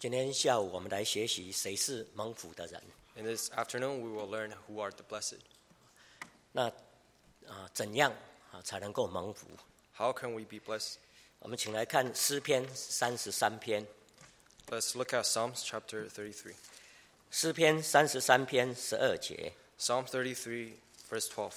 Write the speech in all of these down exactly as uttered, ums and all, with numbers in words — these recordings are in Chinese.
今天下午我们来学习谁是蒙福的人。 In this afternoon, we will learn who are the blessed. 那、呃、怎样、呃、才能够蒙福？ How can we be blessed? 我们请来看诗篇三十三篇。 Let's look at Psalms chapter thirty-three. 诗篇三十三篇十二节。 Psalm thirty-three, verse twelve.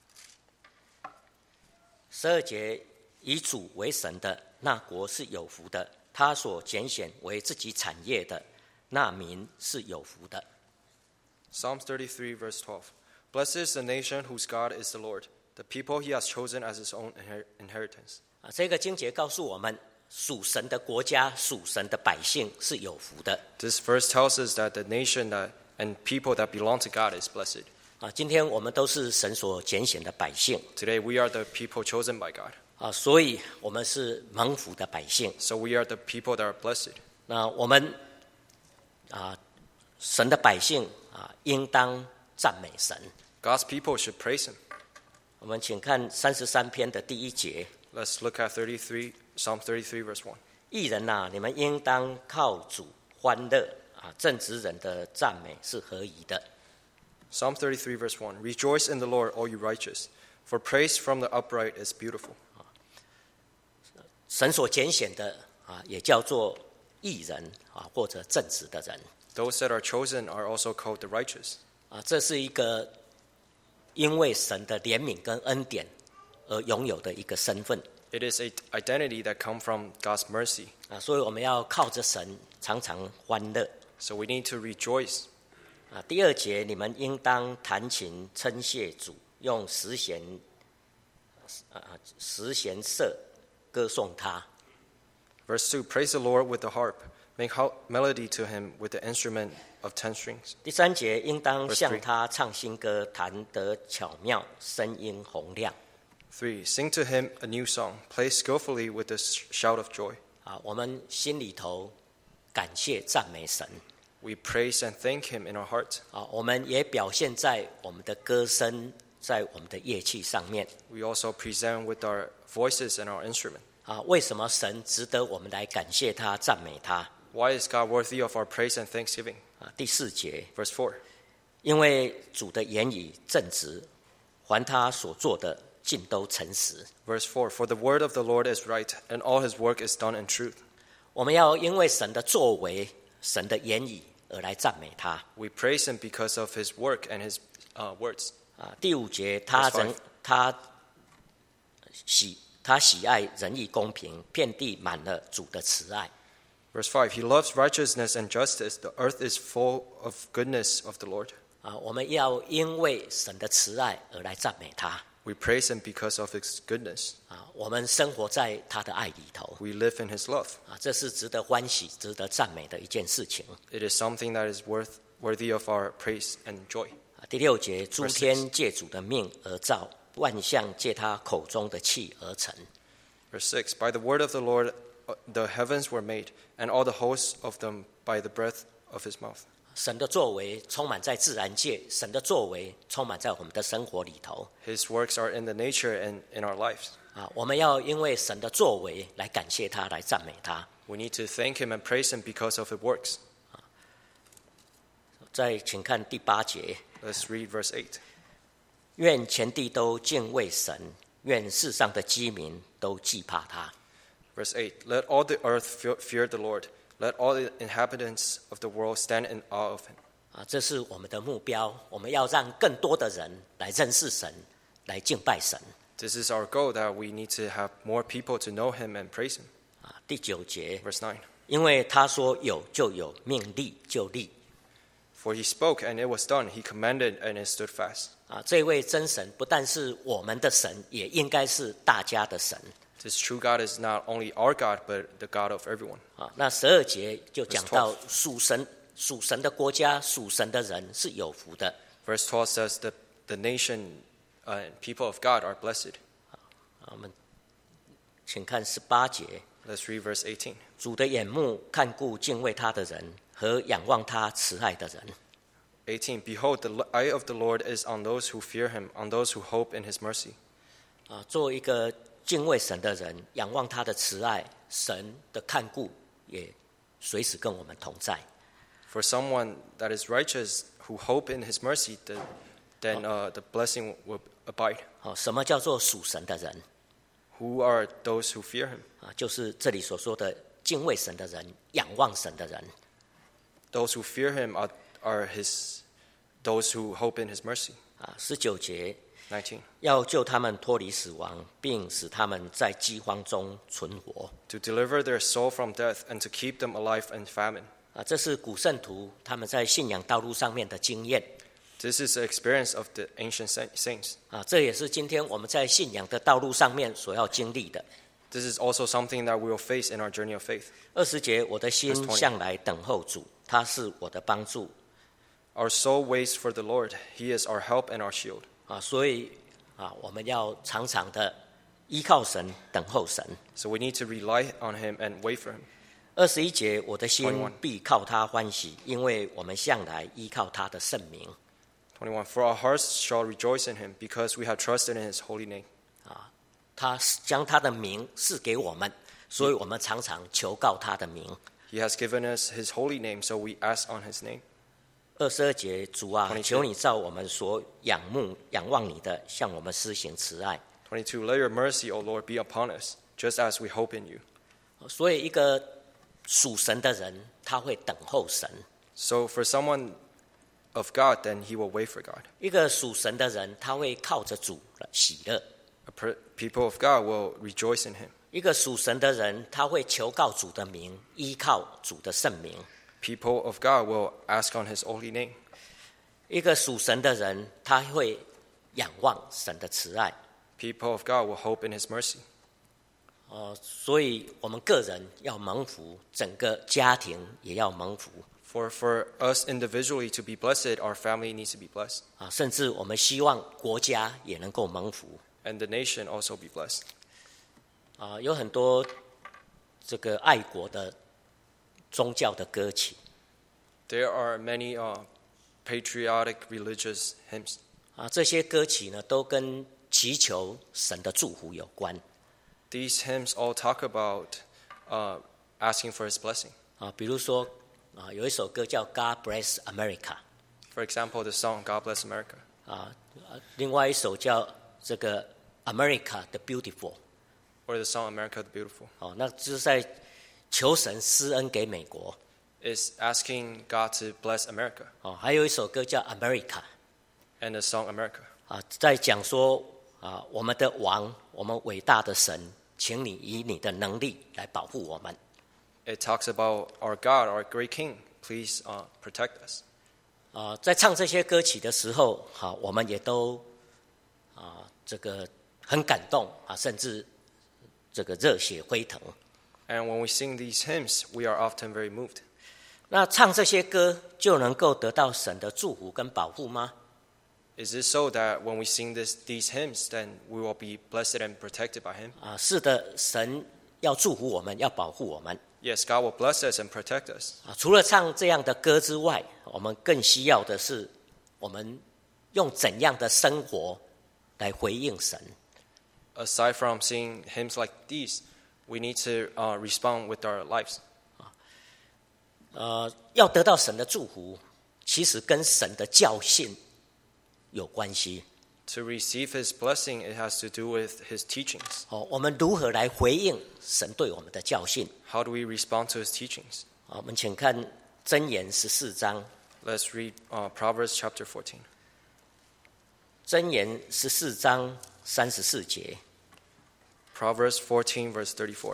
十二节，以主为神的那国是有福的，他所拣选为自己产业的那民是有福的。 Psalms thirty-three, verse twelve. Blessed is the nation whose God is the Lord, the people he has chosen as his own inher- inheritance. 啊，这个经节告诉我们，属神的国家、属神的百姓是有福的。 This verse tells us that the nation that, and people that belong to God is blessed. 啊，今天我们都是神所拣选的百姓。 Today, we are the people chosen by God. 啊，所以我们是蒙福的百姓。 So we are the people that are blessed. 那我们啊，神的百姓啊，应当赞美神。 God's people should praise him. 我们请看三十三篇的第一节。 Let's look at thirty-three, Psalm thirty-three, verse one. 义人呐、啊，你们应当靠主欢乐啊！正直人的赞美是合宜的。 Psalm thirty-three, verse one. Rejoice in the Lord, all you righteous, for praise from the upright is beautiful. 神所拣选的啊，也叫做义人啊，或者正直的人 Those that are chosen are also called the righteous. 啊。这是一个因为神的怜悯跟恩典而拥有的一个身份 It is an identity that comes from God's mercy. 啊，所以我们要靠着神常常欢乐 So we need to rejoice. 啊。第二节，你们应当弹琴称谢主，用十弦啊十弦瑟歌颂他。 Verse two. Praise the Lord with the harp. Make melody to him with the instrument of ten strings. 第三节，应当 Verse 向 three. 他唱新歌，弹得巧妙，声音洪亮。 Three. Sing to him a new song. Play skillfully with a shout of joy. 啊，我们心里头感谢赞美神 We praise and thank him in our heart. 啊，我们也表现在我们的歌声，在我们的乐器上面 We also present with our voices and our instrument. 啊。为什么神值得我们来感谢他、赞美他 Why is God worthy of our praise and thanksgiving? 啊？第四节， Verse four. 因为主的言语正直，还他所做的尽都诚实。 Verse four. For the word of the Lord is right, and all his work is done in truth. 我们要因为神的作为、神的言语而来赞美他 We praise him because of his work and his uh, words. 啊。第五节，他 Verse 人 five. 他喜他喜爱仁义公平，遍地满了主的慈爱。 Verse five. He loves righteousness and justice. The earth is full of goodness of the Lord. 啊，我们要因为神的慈爱而来赞美他 We praise him because of his goodness. 啊，我们生活在他的爱里头 We live in his love. 啊，这是值得欢喜、值得赞美的一件事情 It is something that is worth worthy of our praise and joy. 啊。第六节，诸天借主的命而造，万象借他口中的气而成。 Verse six. By the word of the Lord uh, the heavens were made, and all the hosts of them by the breath of his mouth. 神的作为充满在自然界，神的作为充满在我们的生活里头 His works are in the nature and in our lives. 啊。我们要因为神的作为来感谢他，来赞美他。 We need to thank him and praise him because of his works. 再请看第八节， Let's read verse eight. 愿全地都敬畏神，愿世上的基民都惧怕他。 Verse eight. Let all the earth fear, fear the Lord. Let all the inhabitants of the world stand in awe of him. 啊，这是我们的目标。我们要让更多的人来认识神，来敬拜神。 This is our goal, that we need to have more people to know him and praise him. 啊，第九节， Verse nine. 因为他说有就有，命立就立。 For he spoke and it was done. He commanded and it stood fast. 啊，这位真神不但是我们的神，也应该是大家的神。 This true God is not only our God, but the God of everyone. 啊，那十二节就讲到属神、属神的国家、属神的人是有福的。 Verse twelve says that the nation uh, and people of God are blessed. 啊，我们请看十八节， Let's read verse eighteen. 主的眼目看顾敬畏他的人和仰望他慈爱的人。 eighteen. Behold, the eye of the Lord is on those who fear him, on those who hope in his mercy. 啊，做一个敬畏神的人，仰望他的慈爱，神的看顾也随时跟我们同在。 For someone that is righteous who hope in his mercy, then, then uh, the blessing will abide. 哦，什么叫做属神的人？ Who are those who fear him? 啊，就是这里所说的敬畏神的人、仰望神的人。 Those who fear him are, are his, those who hope in his mercy. 啊，十九节 nineteen. 要救他们脱离死亡，并使他们在饥荒中存活。 To deliver their soul from death and to keep them alive in famine. 啊，这是古圣徒他们在信仰道路上面的经验。 This is the experience of the ancient saints. 啊，这也是今天我们在信仰的道路上面所要经历的。 This is also something that we will face in our journey of faith. 二十节，我的心 Verse twenty. 向来等候主，他是我的帮助。 Our soul waits for the Lord. He is our help and our shield. 啊，所以啊，我们要常常的依靠神，等候神。 So we need to rely on him and wait for him. 二十一节，我的心 twenty-one. 必靠他欢喜，因为我们向来依靠他的圣名。 twenty-one. For our hearts shall rejoice in him, because we have trusted in his holy name. 他将他的名赐给我们，所以我们常常求告他的名。 He has given us his holy name, so we ask on his name. 二十二节，主啊， twenty-two. 求你照我们所仰慕、仰望你的，向我们施行慈爱。 twenty-two. Let your mercy, O Lord, be upon us, just as we hope in you. 所以，一个属神的人，他会等候神； So for someone of God, then he will wait for God. 一个属神的人，他会靠着主喜乐； A per- people of God will rejoice in him. 一个属神的人，他会求告主的名，依靠主的圣名； People of God will ask on his holy name. 一个属神的人，他会仰望神的慈爱。 People of God will hope in his mercy. 呃，所以我们个人要蒙福，整个家庭也要蒙福 For for us individually to be blessed, our family needs to be blessed, 啊！甚至我们希望国家也能够蒙福 and the nation also be blessed. 啊！有很多这个爱国的宗教的歌曲 There are many uh, patriotic religious hymns. 啊，这些歌曲呢都跟祈求神的祝福有关 These hymns all talk about uh, asking for his blessing. 啊。比如说啊，有一首歌叫《God Bless America》 For example, the song "God Bless America," 啊，另外一首叫这个《America the Beautiful》 or the song "America the Beautiful," 哦，那就是在求神施恩给美国 is asking God to bless America, 哦。还有一首歌叫《America》。 and the song "America." 啊，在讲说啊，我们的王，我们伟大的神，请你以你的能力来保护我们。 It talks about our God, our great King. Please uh, protect us. 啊，在唱这些歌曲的时候，好、我们也都啊，这个很感动啊，甚至这个热血沸腾。 And when we sing these hymns, we are often very moved. 那唱这些歌就能够得到神的祝福跟保护吗？ Is it so that when we sing this, these hymns, then we will be blessed and protected by Him? 啊，是的，神要祝福我们，要保护我们。 Yes, God will bless us and protect us. 啊，除了唱这样的歌之外，我们更需要的是，我们用怎样的生活来回应神。 Aside from singing hymns like these, we need to uh, respond with our lives. 呃，要得到神的祝福，其实跟神的教训有关系。 To receive His blessing, it has to do with His teachings. 哦，我们如何来回应神对我们的教训？ How do we respond to His teachings? 啊，我们请看箴言十四章， Let's read uh, Proverbs chapter fourteen. 箴言十四章三十四节。 Proverbs fourteen, verse thirty-four.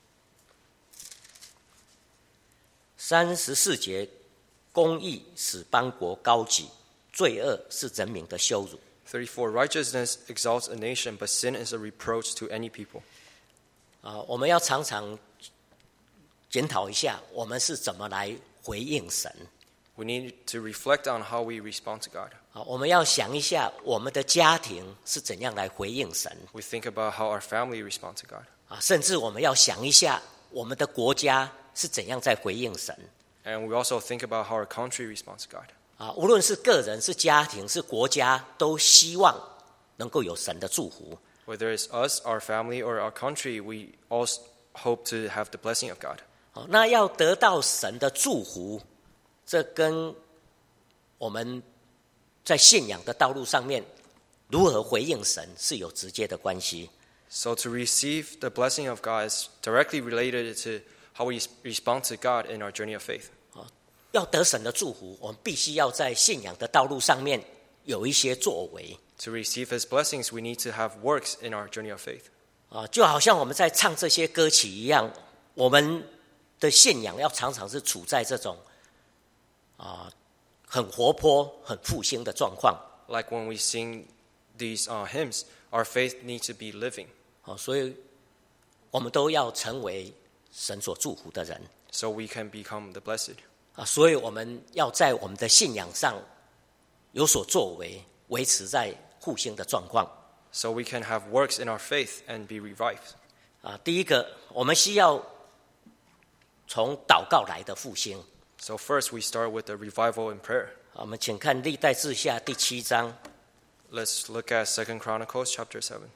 三十四节，公义使邦国高举，罪恶是人民的羞辱。 thirty-four. Righteousness exalts a nation, but sin is a reproach to any people. 啊，我们要常常检讨一下，我们是怎么来回应神。 We need to reflect on how we respond to God. 啊，我们要想一下，我们的家庭是怎样来回应神。 We think about how our family respond to God. 啊，甚至我们要想一下，我们的国家是怎样在回应神。 And we also think about how our country responds to God. 啊，无论是个人、是家庭、是国家，都希望能够有神的祝福。 Whether it's us, our family, or our country, we all hope to have the blessing of God. 好，那要得到神的祝福，这跟我们在信仰的道路上面如何回应神是有直接的关系。 So to receive the blessing of God is directly related to how we respond to God in our journey of faith. 要得神的祝福，我们必须要在信仰的道路上面有一些作为。 To receive His blessings, we need to have works in our journey of faith. 啊，就好像我们在唱这些歌曲一样，我们的信仰要常常是处在这种啊很活泼、很复兴的状况。 Like when we sing these uh, hymns, our faith needs to be living. 好，所以我们都要成为神所祝福的人。 So we can become the blessed. 啊，所以我们要在我们的信仰上有所作为，维持在复兴的状况。 So we can have works in our faith and be revived. 啊，第一个，我们需要从祷告来的复兴。 So first we start with the revival in prayer. 我们请看历代志下第七章。 Let's look at Second Chronicles chapter seven.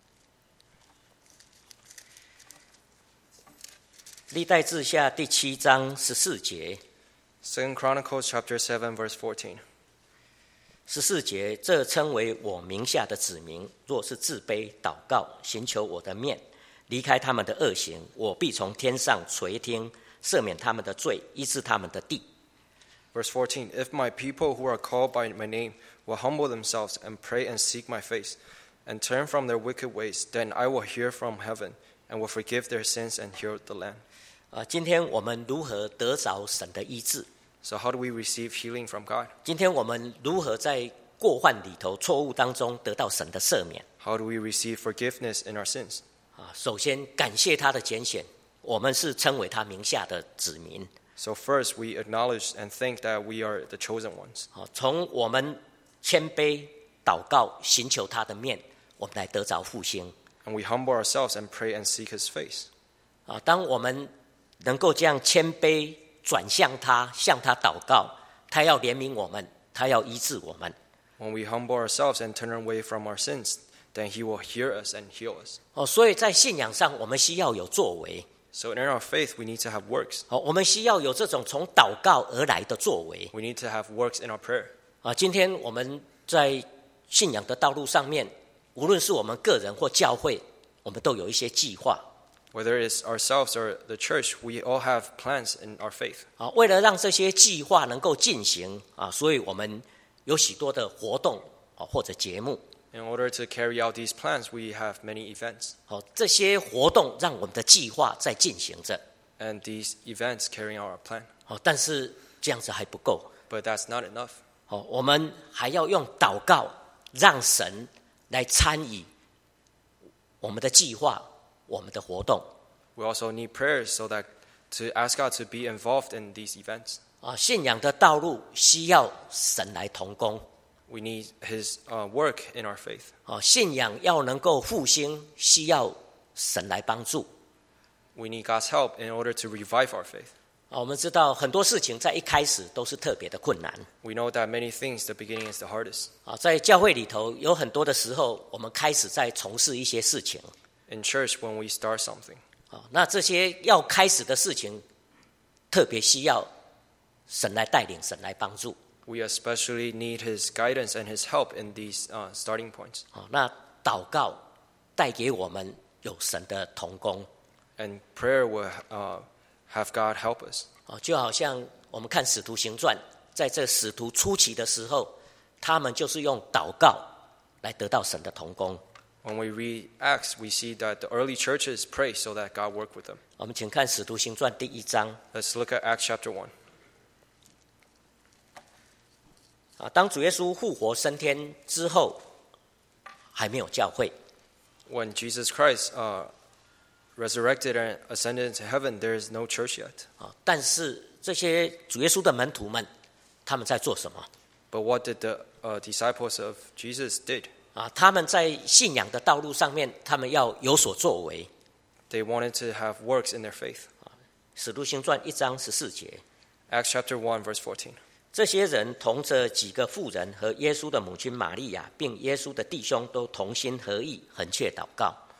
历代志下第七章十四节。 Second Chronicles chapter seven verse fourteen. 十四节，这称为我名下的子民，若是自卑祷告，寻求我的面，离开他们的恶行，我必从天上垂听，赦免他们的罪，医治他们的地。 Verse fourteen, If my people who are called by my name will humble themselves and pray and seek my face, and turn from their wicked ways, then I will hear from heaven and will forgive their sins and heal the land. 啊，今天我们如何得着神的医治？ So how do we receive healing from God? 今天我们如何在过犯里头、错误当中得到神的赦免？ How do we receive forgiveness in our sins? 啊，首先感谢他的拣选，我们是称为他名下的子民。 So first we acknowledge and think that we are the chosen ones. 啊，从我们谦卑祷告、寻求他的面，我们来得着复兴。 And we humble ourselves and pray and seek His face. 啊，当我们能够这样谦卑转向他，向他祷告，他要怜悯我们，他要医治我们。 When we humble ourselves and turn away from our sins, then He will hear us and heal us. 哦，所以在信仰上，我们需要有作为。 So in our faith, we need to have works. 哦，我们需要有这种从祷告而来的作为。 We need to have works in our prayer. 啊，今天我们在信仰的道路上面，无论是我们个人或教会，我们都有一些计划。 Whether it's ourselves or the church, we all have plans in our faith. 啊，为了让这些计划能够进行啊，所以我们有许多的活动啊或者节目。 In order to carry out these plans, we have many events. 好，这些活动让我们的计划在进行着。 And these events carry out our plan. 好，但是这样子还不够。 But that's not enough. 好，我们还要用祷告让神来参与我们的计划、我们的活动。 We also need prayers so that to ask God to be involved in these events. 啊，信仰的道路需要神来同工。 We need His uh, work in our faith. 啊，信仰要能够复兴，需要神来帮助。 We need God's help in order to revive our faith. 啊，我们知道很多事情在一开始都是特别的困难。 We know that many things, the beginning is the hardest. 啊，在教会里头有很多的时候，我们开始在从事一些事情。 In church, when we start something, 啊，那这些要开始的事情，特别需要神来带领，神来帮助。 we especially need His guidance and His help in these uh, starting points. 啊，那祷告带给我们有神的同工。 And prayer will uh, have God help us. 啊，就好像我们看《使徒行传》，在这使徒初期的时候，他们就是用祷告来得到神的同工。 When we read Acts, we see that the early churches pray so that God worked with them. 我们请看《使徒行传》第一章。 Let's look at Acts chapter one. 啊，当主耶稣复活升天之后，还没有教会。 When Jesus Christ uh, resurrected and ascended into heaven, there is no church yet. 啊，但是这些主耶稣的门徒们，他们在做什么？ But what did the uh, disciples of Jesus did? 啊，他们在信仰的道路上面，他们要有所作为。 They wanted to have works in their faith. 使徒行传一章十四节， Acts chapter one, verse fourteen. 这些人同着几个妇人和耶稣的母亲玛利亚，并耶稣的弟兄，都同心合意，恳切祷告。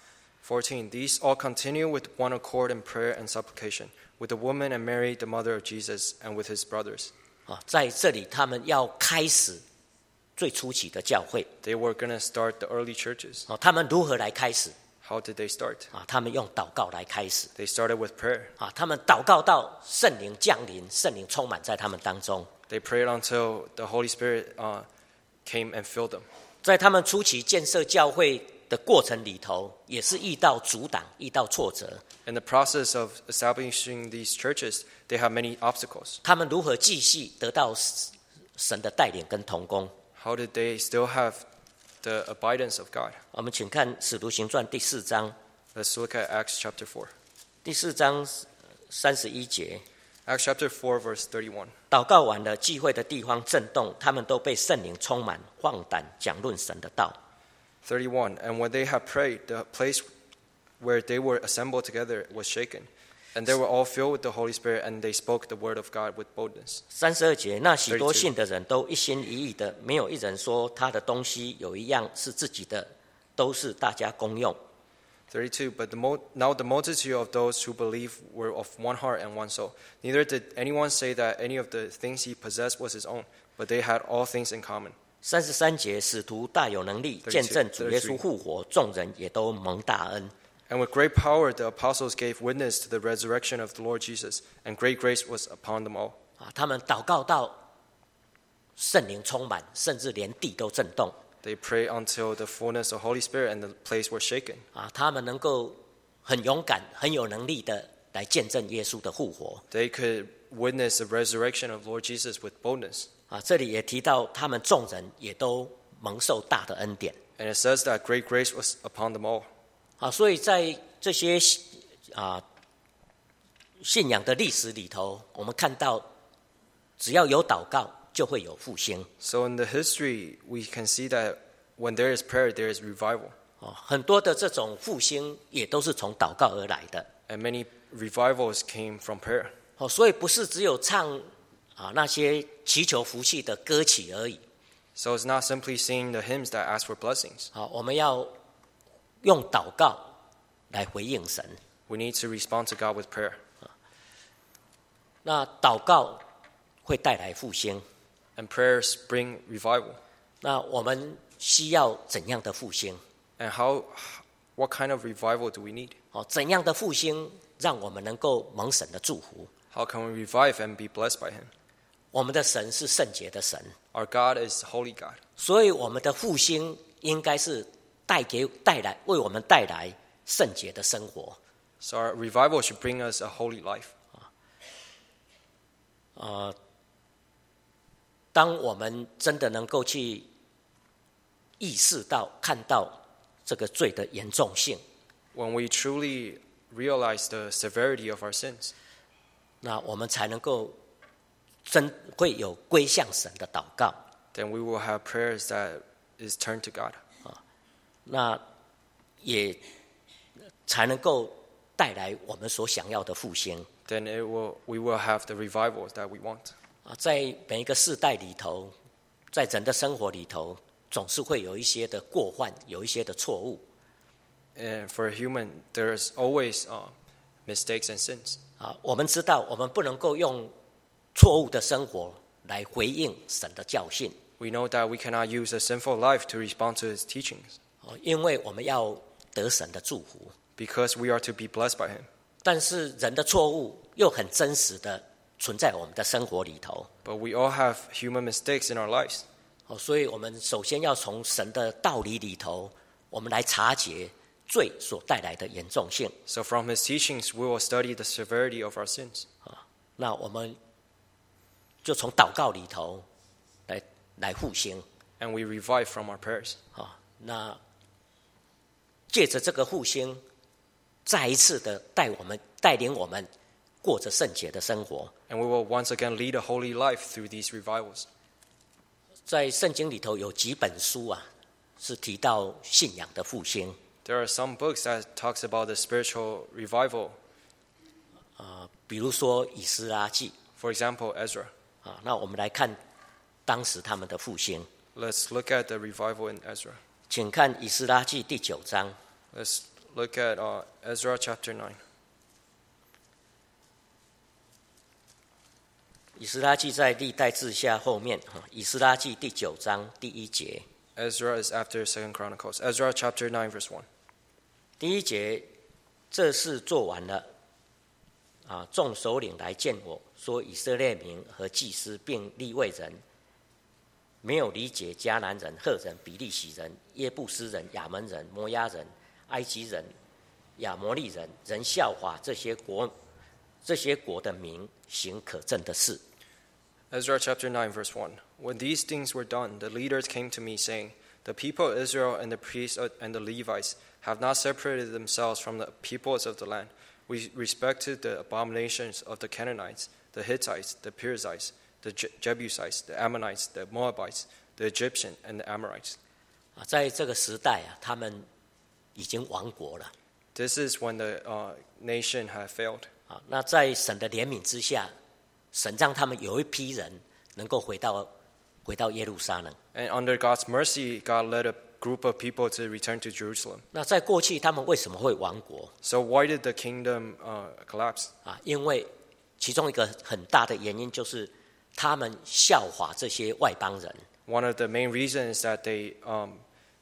fourteen, these all continue with one accord in prayer and supplication, with the woman and Mary, the mother of Jesus, and with his brothers. 啊，在这里他们要开始最初期的教会。 They were going to start the early churches. 啊，他们如何来开始？ How did they start? 啊，他们用祷告来开始。 They started with prayer. 啊，他们祷告到圣灵降临，圣灵充满在他们当中。 They prayed until the Holy Spirit uh, came and filled them. 在他们初期建设教会的过程里头，也是遇到阻挡，遇到挫折。 In the process of establishing these churches, they have many obstacles. 他们如何继续得到神的带领跟同工？ How did they still have the abidance of God? 我们请看《使徒行传》第四章， Let's look at Acts chapter four. 第四章三十一节。 Acts chapter four, verse thirty-one. 祷告完了，聚会的地方震动，他们都被圣灵充满，放胆讲论神的道。 thirty-one. And when they had prayed, the place where they were assembled together was shaken. And they were all filled with the Holy Spirit, and they spoke the word of God with boldness. 三十二节，那许多信的人都一心一意的，没有一人说他的东西有一样是自己的，都是大家公用。 thirty-two. But the mo- now the multitude of those who believed were of one heart and one soul. Neither did anyone say that any of the things he possessed was his own, but they had all things in common. 三十三节，使徒大有能力，见证主耶稣复活，众人也都蒙大恩。 And with great power the apostles gave witness to the resurrection of the Lord Jesus, and great grace was upon them all. 啊，他们祷告到圣灵充满，甚至连地都震动。 They prayed until the fullness of Holy Spirit and the place were shaken. 啊，他们能够很勇敢、很有能力的来见证耶稣的复活。 They could witness the resurrection of Lord Jesus with boldness. 啊，这里也提到他们众人也都蒙受大的恩典。 And it says that great grace was upon them all. 啊，所以在这些啊信仰的历史里头，我们看到，只要有祷告，就会有复兴。 So in the history, we can see that when there is prayer, there is revival. 哦，很多的这种复兴也都是从祷告而来的。 And many revivals came from prayer. 哦，所以不是只有唱啊那些祈求福气的歌曲而已。 So it's not simply singing the hymns that ask for blessings. 好，我们要用祷告来回应神。 We need to respond to God with prayer. 那祷告会带来复兴。 And prayers bring revival. 那我们需要怎样的复兴？ And how, what kind of revival do we need? 哦，怎样的复兴让我们能够蒙神的祝福？ How can we revive and be blessed by Him? 我们的神是圣洁的神， Our God is holy God. 所以我们的复兴应该是带给带来为我们带来圣洁的生活。 So our revival should bring us a holy life. 呃，当我们真的能够去意识到、看到这个罪的严重性， When we truly realize the severity of our sins, 那我们才能够真会有归向神的祷告。 then we will have prayers that is turned to God. 那也才能够带来我们所想要的复兴。 Then it will, we will have the revival that we want. 啊，在每一个世代里头，在人的生活里头，总是会有一些的过患，有一些的错误。 And for a human, there's always uh, mistakes and sins. 啊，我们知道，我们不能够用错误的生活来回应神的教训。 We know that we cannot use a sinful life to respond to His teachings, 哦，因为我们要得神的祝福。 because we are to be blessed by Him. 但是人的错误又很真实的存在我们的生活里头。 But we all have human mistakes in our lives. 哦，所以我们首先要从神的道理里头，我们来察觉罪所带来的严重性。 So from His teachings, we will study the severity of our sins. 那我们就从祷告里头来来复兴。 And we revive from our prayers. 啊，那借着这个复兴，再一次的带我们带领我们过着圣洁的生活。 And we will once again lead a holy life through these revivals. 在圣经里头有几本书啊，是提到信仰的复兴。 There are some books that talks about the spiritual revival. 啊，比如说以斯拉记 For example, Ezra. 啊，那我们来看当时他们的复兴。 Let's look at the revival in Ezra. 请看以斯拉记第九章。 Let's look at uh, Ezra chapter nine. 以斯拉记在历代志下后面，以斯拉记第九章第一节。 Ezra is after Second Chronicles. Ezra chapter nine verse one. 第一节，这事做完了，啊，众首领来见我说，以色列民和祭司并利未人，没有理解迦南人、赫人、比利洗人、耶布斯人、亚门人、摩押人、埃及人、亚摩利人，人效法这些国这些国的民行可憎的事。 Ezra chapter nine verse one. When these things were done, the leaders came to me saying, The people of Israel and the priests and the Levites have not separated themselves from the peoples of the land. We respected the abominations of the Canaanites, the Hittites, the Perizzites, the Jebusites, the Ammonites, the Moabites, the Egyptians, and the Amorites. 在这个时代啊，他们已经亡国了。 This is when the uh, nation had failed. 啊，那在神的怜悯之下，神让他们有一批人能够回到回到耶路撒冷。 And under God's mercy, God led a group of people to return to Jerusalem. 那在过去，他们为什么会亡国？ So why did the kingdom uh, collapse? 啊，因为其中一个很大的原因就是他们效法这些外邦人。 One of the main reasons is that they um,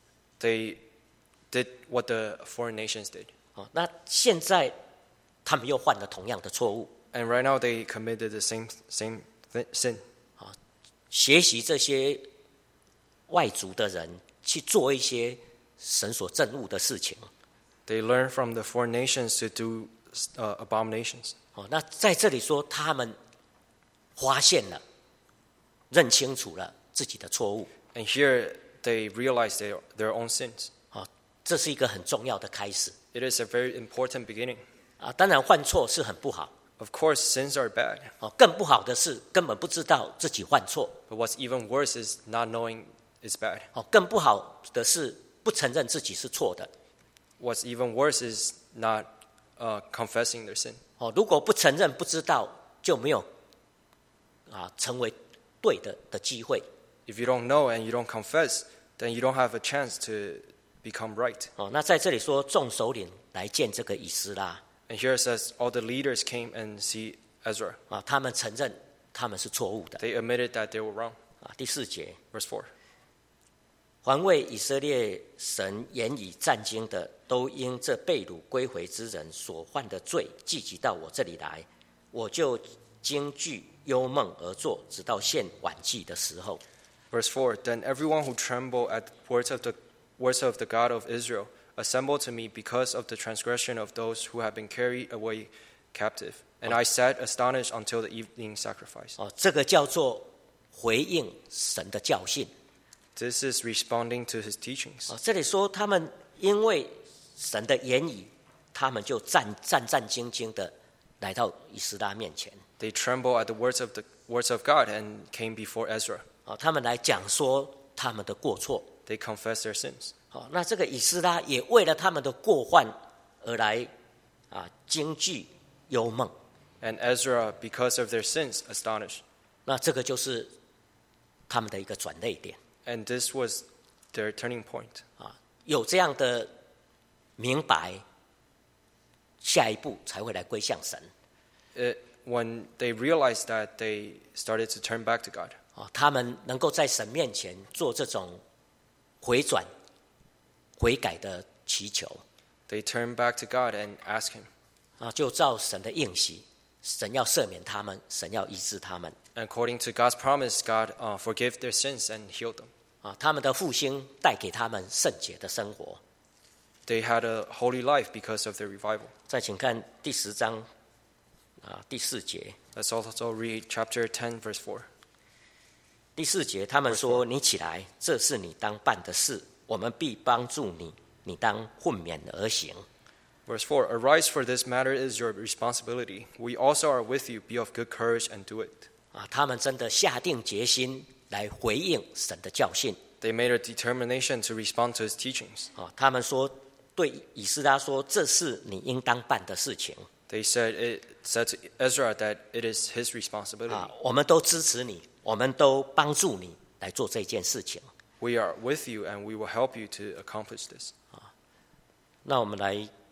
they did what the foreign nations did. 哦，那现在他们又犯了同样的错误。 And right now they committed the same same sin. 学习这些外族的人去做一些神所憎恶的事情。 They learn from the foreign nations to do uh, abominations. 哦，那在这里说，他们发现了、认清楚了自己的错误。 And here they realize their their own sins. 哦，这是一个很重要的开始。 It is a very important beginning. 啊，当然犯错是很不好。 Of course, sins are bad. 哦，更不好的是根本不知道自己犯错。 But what's even worse is not knowing it's bad. 哦，更不好的是不承认自己是错的。 What's even worse is not uh, confessing their sin. 哦，如果不承认、不知道，就没有啊成为对的的机会。 If you don't know and you don't confess, then you don't have a chance to become right. 哦，那在这里说，众首领来见这个以斯拉。 And here it says, all the leaders came and see Ezra. 啊，他们承认他们是错误的。 They admitted that they were wrong. 啊，第四节， Verse four. 凡为以色列神言语战惊的，都因这被掳归回之人所犯的罪，聚集到我这里来，我就惊惧忧梦而坐，直到现晚祭的时候。 Verse four. Then everyone who trembled at the words of the words of the God of Israel assembled to me because of the transgression of those who have been carried away captive. And I sat astonished until the evening sacrifice. 哦，这个叫做回应神的教训。 This is responding to his teachings. 哦，这里说他们因为神的言语，他们就战战战兢兢的来到以斯拉面前。 They trembled at the words of the words of God and came before Ezra. 哦，他们来讲说他们的过错。 They confessed their sins. 好，那这个以斯拉也为了他们的过患而来啊，惊惧忧梦。 And Ezra, because of their sins, astonished. 那这个就是他们的一个转捩点 And this was their turning point. 啊，有这样的明白，下一步才会来归向神 It, when they realized that, they started to turn back to God. 啊，他们能够在神面前做这种回转、悔改的祈求 They turned back to God and asked him. 啊，就照神的应许，神要赦免他们，神要医治他们 According to God's promise, God uh, forgave their sins and healed them. 啊，他们的复兴带给他们圣洁的生活。 They had a holy life because of their revival. 再请看第十章啊第四节。 Let's also read chapter ten, verse four. 第四节，他们说：“你起来，这是你当办的事，我们必帮助你，你当奋勉而行。” Verse four. Arise, for this matter is your responsibility. We also are with you. Be of good courage and do it. 啊，他们真的下定决心来回应神的教训 They made a determination to respond to his teachings. 啊。他们说，对以斯拉说：“这是你应当办的事情 They said it said to Ezra that it is his responsibility. 啊，我们都支持你，我们都帮助你来做这件事情。” We are with you and we will help you to accomplish this. 那我们来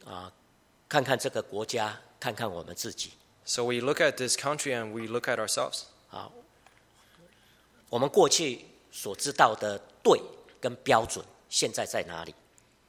啊，看看这个国家，看看我们自己。 So we look at this country and we look at ourselves. 啊，我们过去所知道的对跟标准，现在在哪里？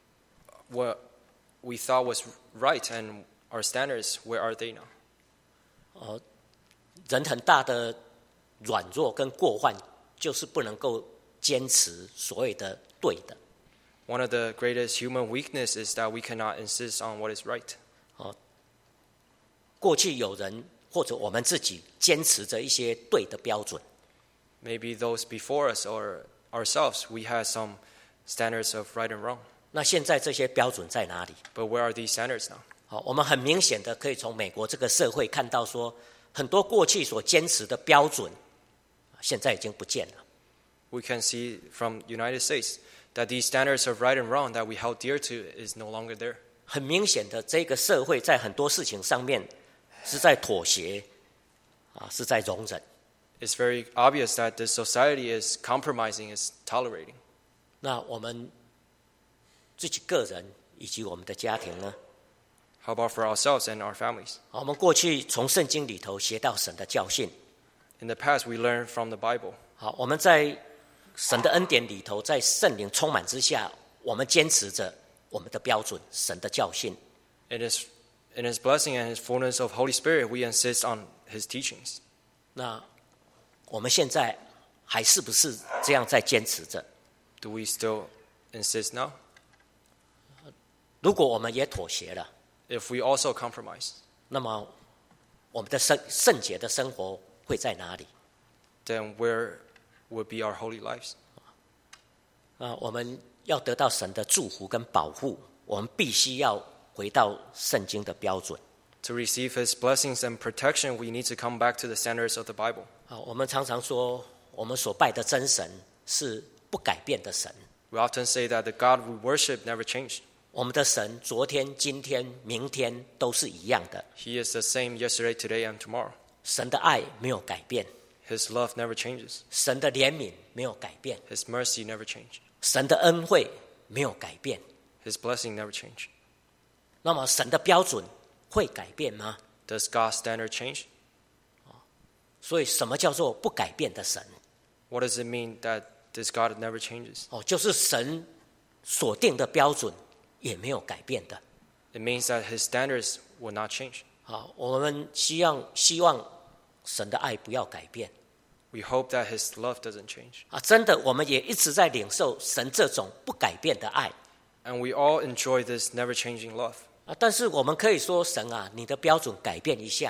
What we thought was right and our standards, where are they now? 哦，人很大的软弱跟过患，就是不能够坚持所谓的对的。 One of the greatest human weakness is that we cannot insist on what is right. 哦，过去有人或者我们自己坚持着一些对的标准， Maybe those before us or ourselves, we had some standards of right and wrong. 那现在这些标准在哪里？ But where are these standards now? 好，我们很明显的可以从美国这个社会看到说，很多过去所坚持的标准，现在已经不见了。 We can see from United States that these standards of right and wrong that we held dear to is no longer there. 很明显的，这个社会在很多事情上面是在妥协，啊，是在容忍。 It's very obvious that this society is compromising, is tolerating. 那我们自己个人以及我们的家庭呢？ How about for ourselves and our families? 我们过去从圣经里头学到神的教训。 In the past, we learned from the Bible. 好，我们在神的恩典里头，在圣灵充满之下，我们坚持着我们的标准，神的教训。 In His, in His blessing and His fullness of Holy Spirit, we insist on His teachings. 那我们现在还是不是这样在坚持着？ Do we still insist now? 如果我们也妥协了， If we also compromise, 那么我们的圣圣洁的生活会在哪里？ then where would be our holy lives? 啊，我们要得到神的祝福跟保护，我们必须要回到圣经的标准。 To receive His blessings and protection, we need to come back to the standards of the Bible. 啊，我们常常说，我们所拜的真神是不改变的神。 We often say that the God we worship never changed. 我们的神昨天、今天、明天都是一样的。 He is the same yesterday, today, and tomorrow. 神的爱没有改变， His love never changes. 神的怜悯没有改变， His mercy never changes. 神的恩惠没有改变。 His blessing never changes. 那么神的标准会改变吗？ Does God's standard change? 所以什么叫做不改变的神？ What does it mean that this God never changes? 哦，就是神所定的标准也没有改变的。 It means that His standards will not change. 好，我们希望希望神的爱不要改变 We hope that His love doesn't change. 啊！真的，我们也一直在领受神这种不改变的爱 And we all enjoy this never-changing love. 啊！但是我们可以说，神啊，你的标准改变一下，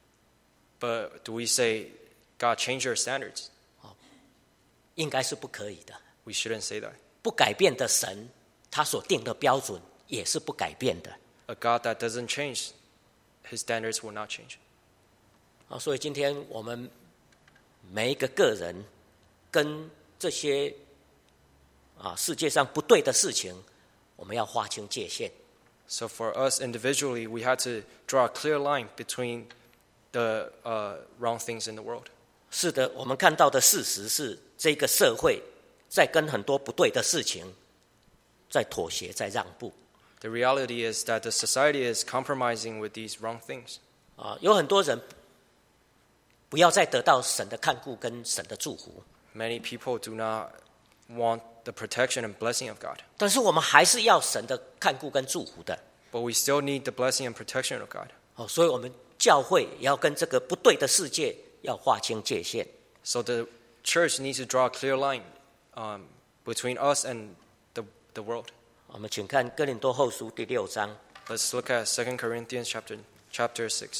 But do we say, God, change your standards? 应该是不可以的。 We shouldn't say that. 不改变的神，他所定的标准也是不改变的 A God that doesn't change, His standards will not change. 啊！所以今天我们每一个个人跟这些啊世界上不对的事情，我们要划清界限。 So for us individually, we had to draw a clear line between the uh, wrong things in the world. 是的，我们看到的事实是，这个社会在跟很多不对的事情在妥协，在让步。 The reality is that the society is compromising with these wrong things. 啊，有很多人不要再得到神的看顾跟神的祝福， Many people do not want the protection and blessing of God. 但是我们还是要神的看顾跟祝福的。 But we still need the blessing and protection of God. 哦，所以我们教会也要跟这个不对的世界要划清界限。 So the church needs to draw a clear line um, between us and the, the world. 我们请看哥林多后书第六章。 Let's look at Second Corinthians chapter, chapter six.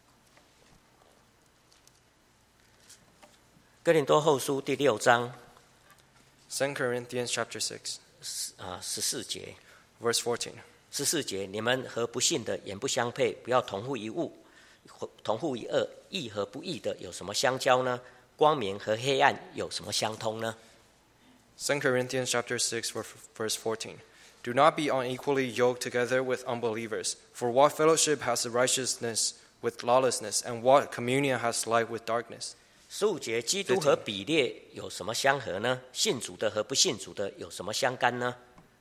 哥林多后书第六章 Second Corinthians chapter six, 啊十四节， verse fourteen. 十四节，你们和不信的眼不相配，不要同父一物，同父一恶，义和不义的有什么相交呢？光明和黑暗有什么相通呢？ Second Corinthians chapter six, verse fourteen. Do not be unequally yoked together with unbelievers. For what fellowship has righteousness with lawlessness, and what communion has light with darkness? 十五节，基督和比列有什么相合呢？信主的和不信主的有什么相干呢？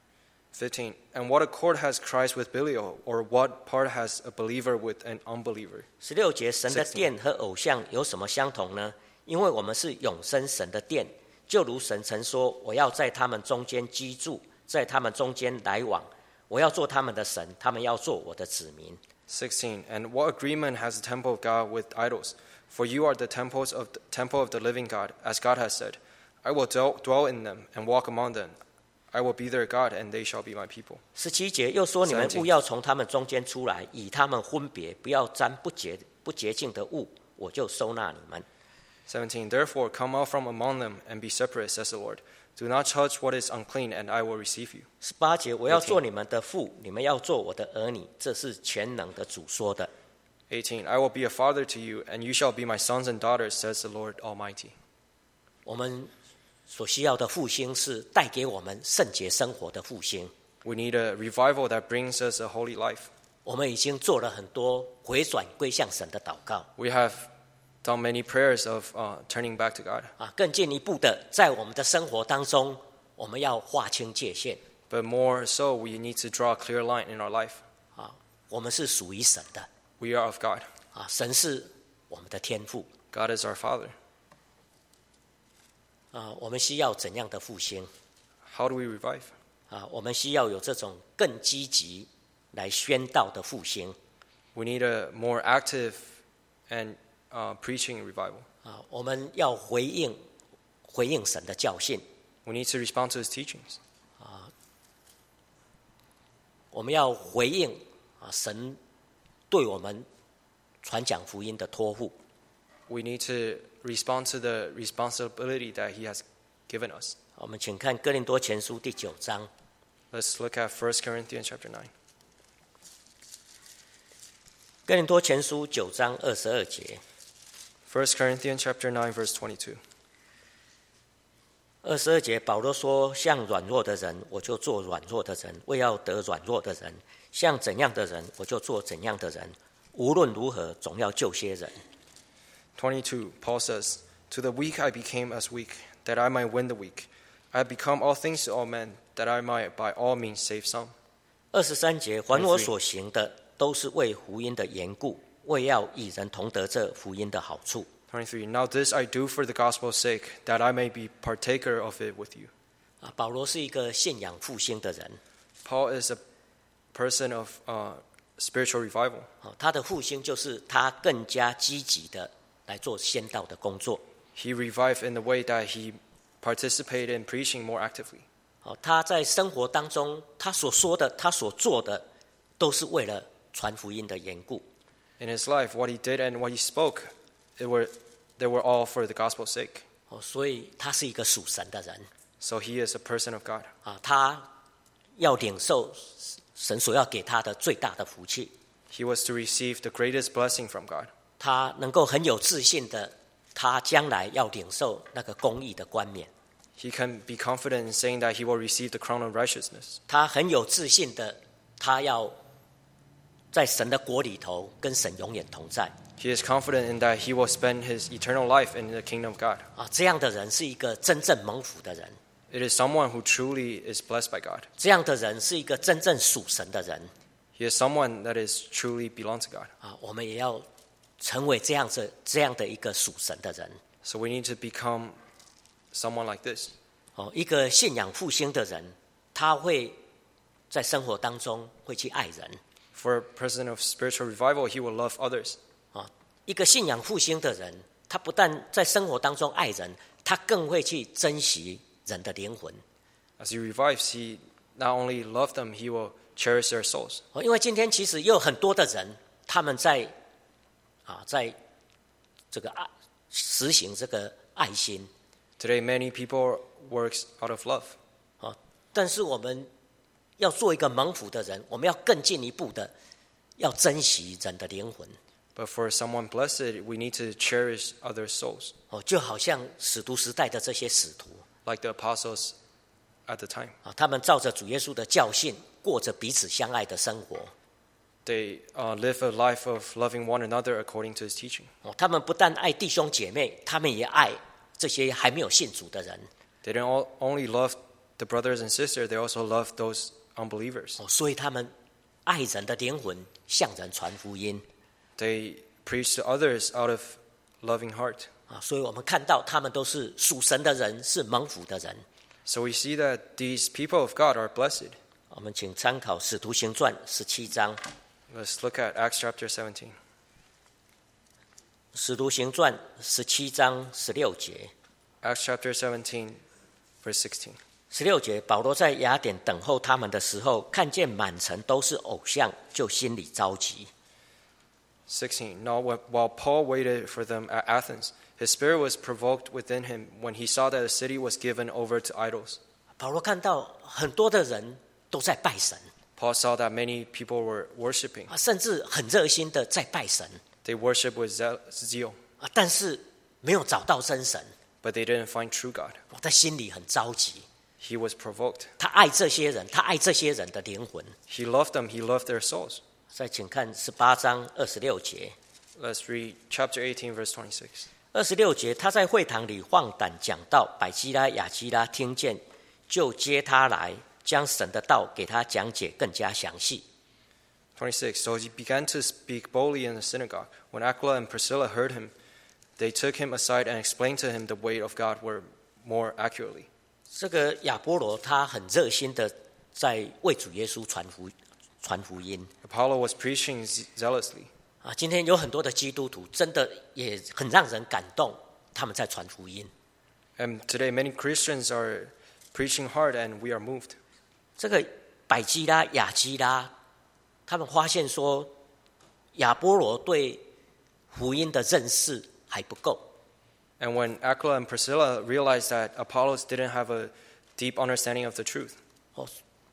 fifteen. And what accord has Christ with Belial, or what part has a believer with an unbeliever? 十六节，神的殿和偶像有什么相同呢？因为我们是永生神的殿，就如神曾说：“我要在他们中间居住，在他们中间来往，我要做他们的神，他们要做我的子民。” sixteen. And what agreement has the temple of God with idols? For you are the temples of the temple of the living God, as God has said, I will dwell in them and walk among them. I will be their God, and they shall be my people. 十七节又说：“你们勿要从他们中间出来，以他们分别，不要沾不洁不洁净的物，我就收纳你们。” seventeen. Therefore come out from among them and be separate, says the Lord. Do not touch what is unclean, and I will receive you. 十八节，我要做你们的父，你们要做我的儿女，这是全能的主说的。 eighteen. I will be a father to you, and you shall be my sons and daughters, says the Lord Almighty. 我们所需要的复兴是带给我们圣洁生活的复兴。 We need a revival that brings us a holy life. 我们已经做了很多回转归向神的祷告。 We have done many prayers of uh, turning back to God. 啊，更进一步的，在我们的生活当中，我们要划清界限。 But more so, we need to draw a clear line in our life. 啊，我们是属于神的。 We are of God. 啊，神是我们的天父。 God is our Father. 啊，我们需要怎样的复兴？ How do we revive? 啊，我们需要有这种更积极来宣道的复兴。 We need a more active and uh, preaching revival. 啊，我们要回应回应神的教训。 We need to respond to His teachings. 我们要回应啊神对我们传讲福音的托付。 We need to respond to the responsibility that He has given us. 我们请看哥林多前书第九章。 Let's look at First Corinthians chapter nine. 哥林多前书九章二十二节。 First Corinthians chapter nine, verse twenty-two. 二十二节，保罗说：“像软弱的人，我就做软弱的人；为要得软弱的人，像怎样的人，我就做怎样的人。无论如何，总要救些人。” twenty-two, Paul says, To the weak I became as weak, that I might win the weak. I have become all things to all men, that I might by all means save some. 二十三节，凡我所行的，都是为福音的缘故，为要与人同得这福音的好处。 twenty-three, Now this I do for the gospel's sake, that I may be partaker of it with you. 啊，保罗是一个信仰复兴的人。 Paul is a person of uh, spiritual revival. 啊，他的复兴就是他更加积极的来做宣道的工作。 He revived in the way that he participated in preaching more actively. 啊，他在生活当中，他所说的，他所做的，都是为了传福音的缘故。 In his life, what he did and what he spoke, it were, they were all for the gospel's sake. 哦，所以他是一个属神的人。 So he is a person of God. 啊，他要领受神所要给他的最大的福气。 He was to receive the greatest blessing from God. 他能够很有自信的，他将来要领受那个公义的冠冕。 He can be confident in saying that he will receive the crown of righteousness. 他很有自信的，他要在神的国里头跟神永远同在。 He is confident in that he will spend his eternal life in the kingdom of God. 啊，这样的人是一个真正蒙福的人。 It is someone who truly is blessed by God. 这样的人是一个真正属神的人。 He is someone that is truly belong to God. 啊，我们也要成为这样子这样的一个属神的人。 So we need to become someone like this. 哦，一个信仰复兴的人，他会在生活当中会去爱人。 For a person of spiritual revival, he will love others. 啊，一个信仰复兴的人，他不但在生活当中爱人，他更会去珍惜人的灵魂。 As he revives, he not only loves them, he will cherish their souls. 哦，因为今天其实也有很多的人，他们在啊，在这个爱实行这个爱心。 Today, many people works out of love. 啊，但是我们要做一个蒙福的人，我们要更进一步的要珍惜人的灵魂。 But for someone blessed, we need to cherish other souls, 哦，就好像使徒时代的这些使徒 like the apostles at the time. 啊，他们照着主耶稣的教训，过着彼此相爱的生活。 They uh, live a life of loving one another according to his teaching. 哦，他们不但爱弟兄姐妹，他们也爱这些还没有信主的人。 They don't all, only love the brothers and sisters, they also love those unbelievers. 哦，所以他们爱人的灵魂向人传福音 They preach to others out of loving heart. 啊，所以我们看到他们都是属神的人，是蒙福的人。 So we see that these people of God are blessed. 我们请参考《使徒行传》十七章，《 Let's look at Acts chapter seventeen. 使徒行传》十七章十六节。 Acts chapter seventeen, verse sixteen. 十六节，保罗在雅典等候他们的时候，看见满城都是偶像，就心里着急。 sixteen. Now, while Paul waited for them at Athens, his spirit was provoked within him when he saw that the city was given over to idols. 保罗看到很多的人都在拜神 Paul saw that many people were worshiping. 啊，甚至很热心的在拜神 They worship with zeal, 啊，但是没有找到真神， but they didn't find true God. 我在心里很着急。 He was provoked. 他爱这些人，他爱这些人的灵魂。 He loved them. He loved their souls. 再请看十八章二十六节。 Let's read chapter eighteen, verse twenty-six. 二十六节，他在会堂里放胆讲道，百基拉、雅基拉听见，就接他来，将神的道给他讲解更加详细。 twenty-six. So he began to speak boldly in the synagogue. When Aquila and Priscilla heard him, they took him aside and explained to him the way of God were more accurately. 这个亚波罗他很热心的在为主耶稣传福传福音 Apollo was preaching zealously. 啊！今天有很多的基督徒真的也很让人感动，他们在传福音。 And today many Christians are preaching hard and we are moved. 这个百基拉、雅基拉，他们发现说亚波罗对福音的认识还不够。 And when Aquila and Priscilla realized that Apollos didn't have a deep understanding of the truth, 哦，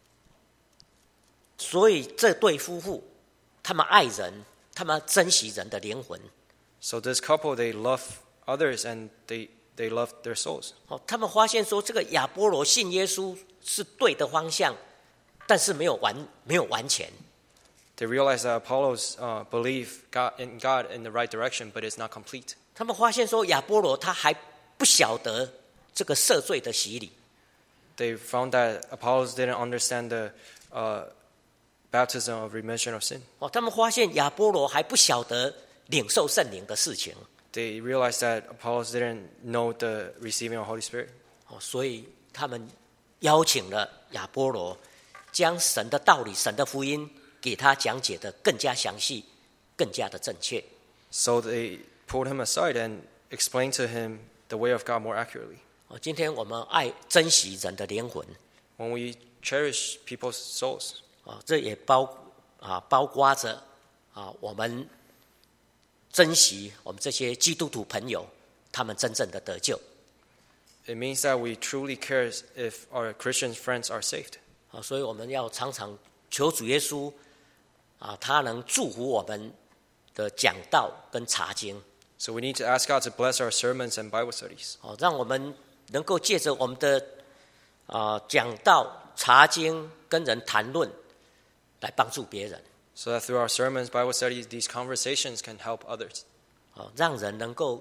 所以这对夫妇，他们爱人，他们珍惜人的灵魂。 so this couple, they love others and they, they love their souls. 哦，他们发现说这个亚波罗信耶稣是对的方向，但是没有完没有完全。 They realized that Apollos uh, believe God, in God in the right direction, but it's not complete. 他们发现说亚波罗他还不晓得这个赦罪的洗礼。 They found that Apollos didn't understand the uh, baptism of remission of sin. 哦，他们发现亚波罗还不晓得领受圣灵的事情。 They realized that Apollos didn't know the receiving of Holy Spirit. 哦，所以他们邀请了亚波罗，将神的道理、神的福音给他讲解的更加详细、更加的正确。 So they pulled him aside and explained to him the way of God more accurately. 哦，今天我们爱珍惜人的灵魂， When we cherish people's souls, 啊，这也包啊包括着啊我们珍惜我们这些基督徒朋友，他们真正的得救。 it means that we truly care if our Christian friends are saved. 啊，所以我们要常常求主耶稣啊，他能祝福我们的讲道跟查经， So we need to ask God to bless our sermons and Bible studies. 哦，让我们能够借着我们的啊讲道、查经跟人谈论，来帮助别人， So that through our sermons, Bible studies, these conversations can help others. 哦，让人能够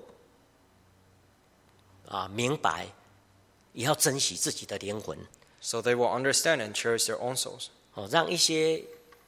啊明白，也要珍惜自己的灵魂， So they will understand and cherish their own souls. 哦，让一些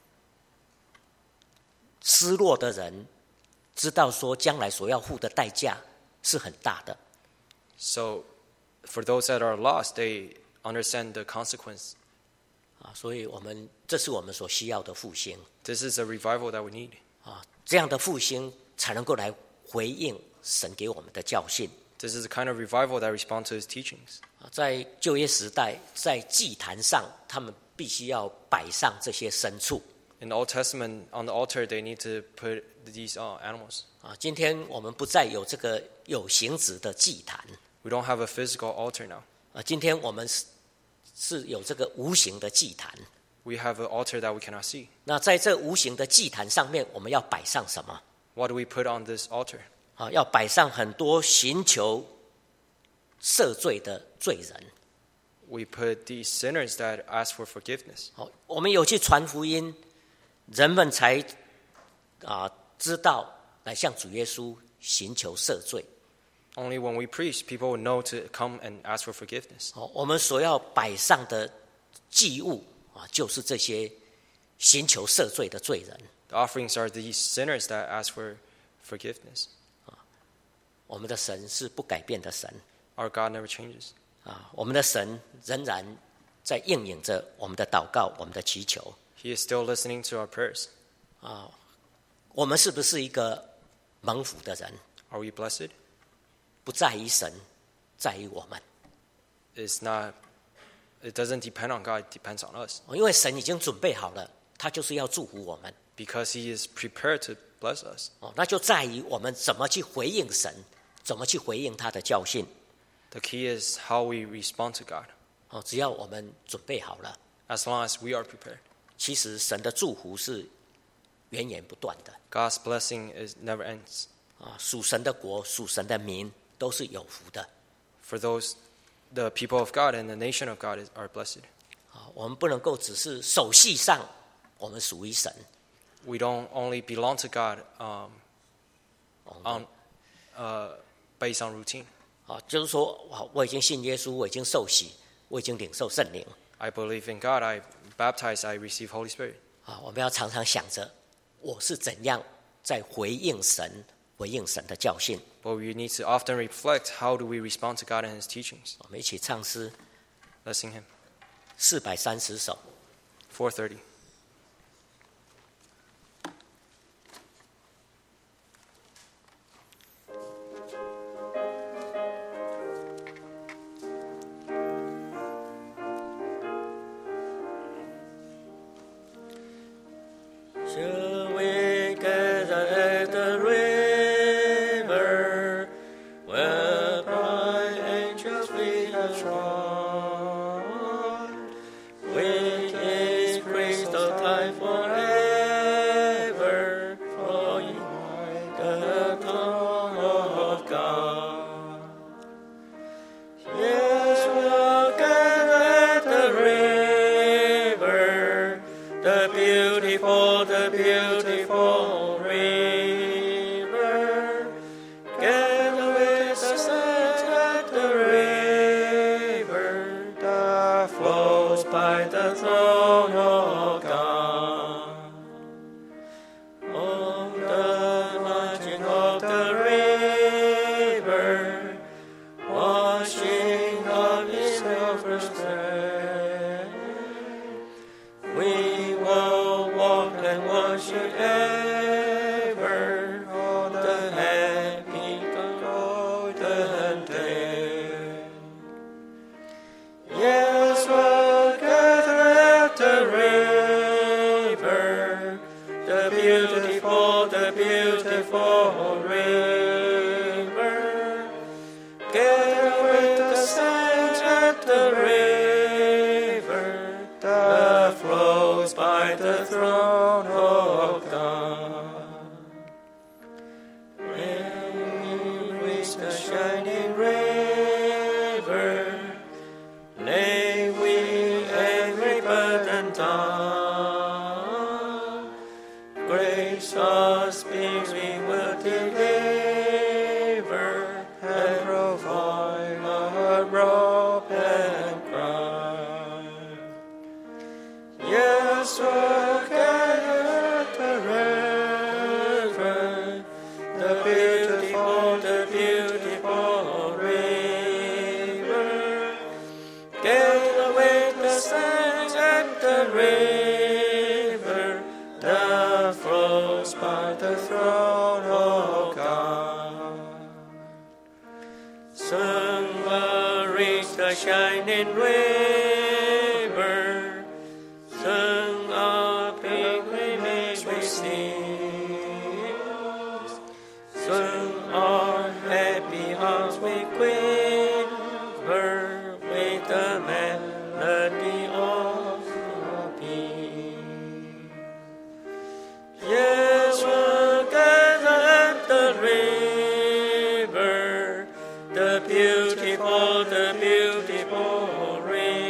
失落的人知道说，将来所要付的代价是很大的。 So for those that are lost, they understand the consequence. 啊，所以我们这是我们所需要的复兴 This is a revival that we need. 啊，这样的复兴才能够来回应神给我们的教训 This is the kind of revival that responds to his teachings. 啊。在旧约时代，在祭坛上，他们必须要摆上这些牲畜 In the Old Testament, on the altar, they need to put these uh, animals. 啊。今天我们不再有这个有形质的祭坛 We don't have a physical altar now. 啊，今天我们是是有这个无形的祭坛。 We have an altar that we cannot see. 那在这无形的祭坛上面，我们要摆上什么？ What do we put on this altar? 啊，要摆上很多寻求赦罪的罪人。 We put these sinners that ask for forgiveness. 好，我们有去传福音，人们才啊知道来向主耶稣寻求赦罪。 Only when we preach, people will know to come and ask for forgiveness. 好，我们所要摆上的祭物啊，就是这些寻求赦罪的罪人。 The offerings are these sinners that ask for forgiveness. 我们的神是不改变的神 Our God never changes. 啊，我们的神仍然在应允着我们的祷告，我们的祈求 He is still listening to our prayers. 啊。我们是不是一个蒙福的人？ Are we blessed? 不在于神，在于我们。 It's not, it doesn't depend on God, it depends on us. 因为神已经准备好了，他就是要祝福我们。 Because He is prepared to bless us. 哦，那就在于我们怎么去回应神，怎么去回应他的教训。 The key is how we respond to God. 哦，只要我们准备好了， As long as we are prepared. 其实神的祝福是源源不断的。 God's blessing is never ends. 啊，属神的国、属神的民都是有福的。 For those, the people of God and the nation of God is, are blessed. 啊，我们不能够只是手系上我们属于神。 We don't only belong to God um, on, uh, based on routine. 啊，就是说，哇，我已经信耶稣，我已经受洗，我已经领受圣灵。 I believe in God, I baptize, I receive Holy Spirit. 啊，我们要常常想着，我是怎样在回应神、回应神的教训。 But we need to often reflect, how do we respond to God and His teachings? 我们一起唱诗 Let's sing Him. 四百三十首。 four thirty. Shall we gather at the river, where bright angels feed us round, with His crystal tide forever, flowing by the throne of God? Yes, we'll gather at the river, the beautiful, the beautiful river. Gather with the saints at the river that flows by the throne of God. On the margin of the river, washing of His silver strand, we will walk and worship ever on the happy golden day. Yes, we'll gather at the river, the beautiful, the beautiful river. Gather with the saints at the river that flows by the throne of God. When we reach the shining river, lay we every burden down. Gracious beings we will deliver and provide our robe and crown. Yes, we'll gather at the river, the beautiful, the beautiful river. Gather with the saints at the river that flows by the throne of God. Soon we'll reach the shining river. Soon our pilgrimage we cease. Soon our happy hearts we quiver with the melody of peace. Yes, we'll gather at the river, the beautiful, the beautiful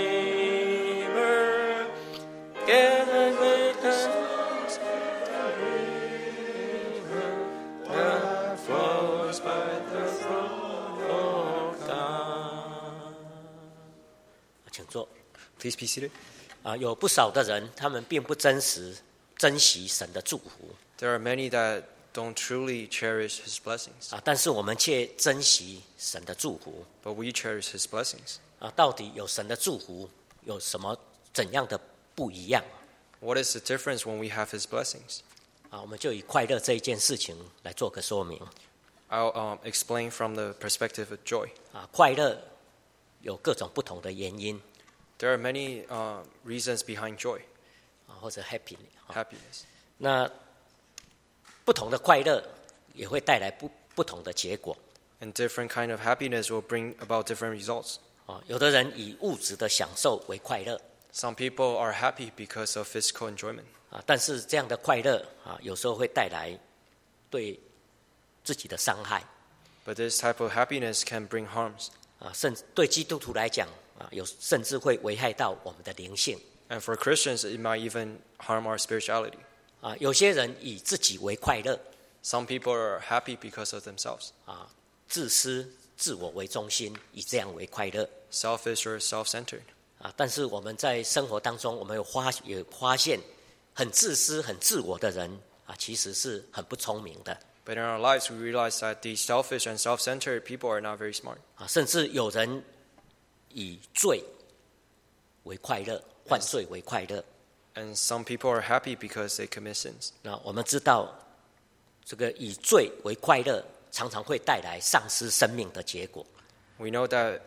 river. Gather with the saints at the river that flows by the throne of God. 请坐。 Please be seated. 啊，有不少的人，他们并不真实珍惜神的祝福 There are many that don't truly cherish His blessings, 啊，但是我们却珍惜神的祝福 but we cherish His blessings. 啊。到底有神的祝福有什么怎样的不一样 What is the difference when we have His blessings? 啊？我们就以快乐这一件事情来做个说明 I'll um, explain from the perspective of joy. 啊。快乐有各种不同的原因 There are many uh, reasons behind joy, 啊，或者 happy 啊。 happiness. 那不同的快乐也会带来不不同的结果 And different kind of happiness will bring about different results. 啊。有的人以物质的享受为快乐 Some people are happy because of physical enjoyment, 啊，但是这样的快乐啊，有时候会带来对自己的伤害 but this type of happiness can bring harms. 啊，甚至对基督徒来讲啊，有甚至会危害到我们的灵性 And for Christians, it might even harm our spirituality. 啊。有些人以自己为快乐 Some people are happy because of themselves, 啊，自私、自我为中心，以这样为快乐 selfish or self-centered. 啊。但是我们在生活当中，我们有发有发现，很自私、很自我的人啊，其实是很不聪明的 But in our lives, we realize that these selfish and self-centered people are not very smart. 啊。甚至有人以罪为快乐，犯罪为快乐。 And some people are happy because they commit sins. 那我们知道，这个以罪为快乐，常常会带来丧失生命的结果 We know that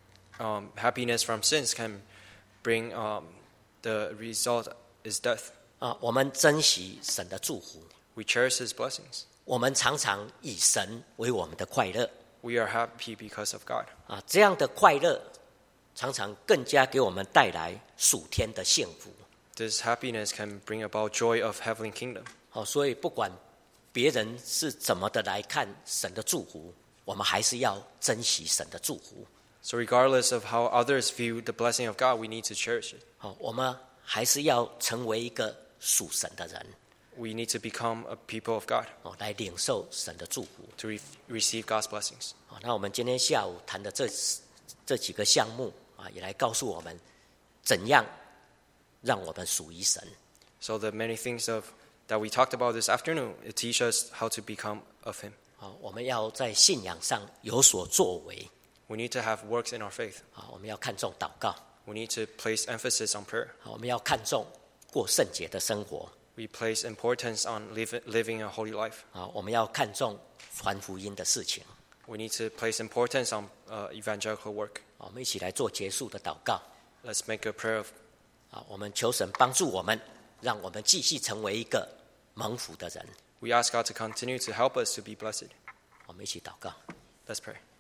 um, happiness from sins can bring um, the result is death. 啊。我们珍惜神的祝福， We cherish His blessings. 我们常常以神为我们的快乐 We are happy because of God. 啊。这样的快乐，常常更加给我们带来属天的幸福 This happiness can bring about joy of heavenly kingdom. 哦。所以不管别人是怎么的来看神的祝福，我们还是要珍惜神的祝福 So regardless of how others view the blessing of God, we need to cherish it. 哦。我们还是要成为一个属神的人 We need to become a people of God 哦，来领受神的祝福 to re- receive God's blessings. 好，那我们今天下午谈的这这几个项目啊，也来告诉我们怎样让我们属于神 So the many things of that we talked about this afternoon, it teaches us how to become of Him. 啊。我们要在信仰上有所作为 We need to have works in our faith. 啊。我们要看重祷告 We need to place emphasis on prayer. 啊。我们要看重过圣洁的生活 We place importance on live, living a holy life. 啊。我们要看重传福音的事情 We need to place importance on uh, evangelical work. 啊。我们一起来做结束的祷告 Let's make a prayer of 啊。我们求神帮助我们，让我们继续成为一个蒙福的人。 we ask God to continue to help us to be blessed. 我们一起祷告。 Let's pray.